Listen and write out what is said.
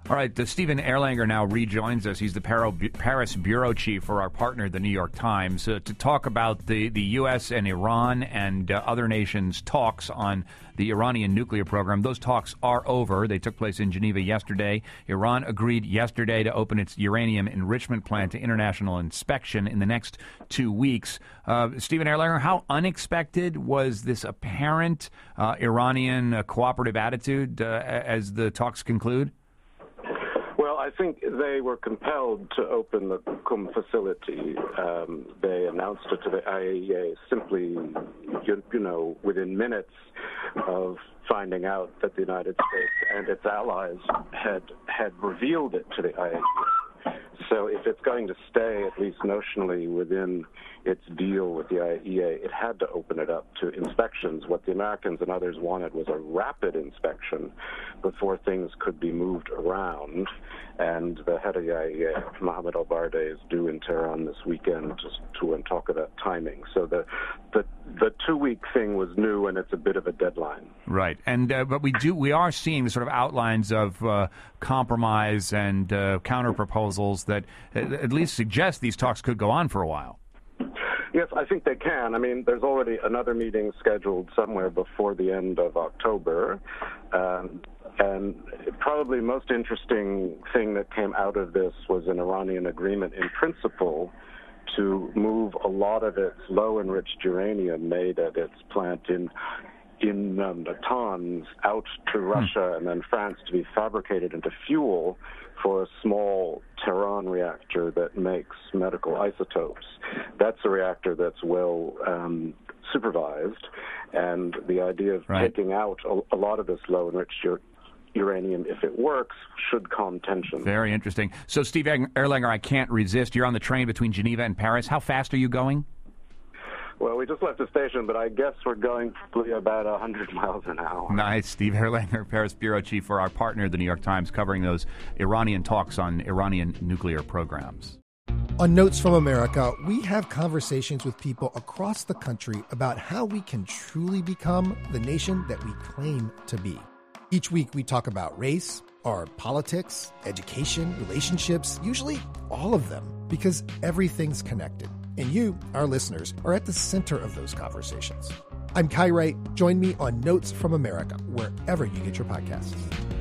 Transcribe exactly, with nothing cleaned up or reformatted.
All right, the Stephen Erlanger now rejoins us. He's the Paris bureau chief for our partner, the New York Times, uh, to talk about the, the U S and Iran and uh, other nations' talks on the Iranian nuclear program. Those talks are over. They took place in Geneva yesterday. Iran agreed yesterday to open its uranium enrichment plant to international inspection in the next two weeks. Uh, Stephen Erlanger, how unexpected was this apparent uh, Iranian uh, cooperative attitude uh, as the talks conclude? Well, I think they were compelled to open the Qum facility. Um, they announced it to the I A E A simply, you, you know, within minutes of finding out that the United States and its allies had had revealed it to the I A E A. So if it's going to stay, at least notionally, within its deal with the I A E A, it had to open it up to inspections. What the Americans and others wanted was a rapid inspection before things could be moved around. And the head of the I A E A, Mohammed al-Baradei, is due in Tehran this weekend to, to talk about timing. So the, the the two-week thing was new, and it's a bit of a deadline. Right, and uh, but we do we are seeing the sort of outlines of uh, compromise and uh, counter proposals that at least suggest these talks could go on for a while. Yes, I think they can. I mean, there's already another meeting scheduled somewhere before the end of October. Um, and probably most interesting thing that came out of this was an Iranian agreement in principle to move a lot of its low-enriched uranium made at its plant in in um, Natanz out to Russia and then France to be fabricated into fuel for a small Tehran reactor that makes medical isotopes. That's a reactor that's well um, supervised, and the idea of right. taking out a, a lot of this low-enriched ur- uranium, if it works, should calm tensions. Very interesting. So, Steve Erlanger, I can't resist. You're on the train between Geneva and Paris. How fast are you going? Well, we just left the station, but I guess we're going probably about one hundred miles an hour. Nice. Steve Erlanger, Paris bureau chief for our partner, the New York Times, covering those Iranian talks on Iranian nuclear programs. On Notes from America, we have conversations with people across the country about how we can truly become the nation that we claim to be. Each week, we talk about race, our politics, education, relationships, usually all of them, because everything's connected. And you, our listeners, are at the center of those conversations. I'm Kai Wright. Join me on Notes from America, wherever you get your podcasts.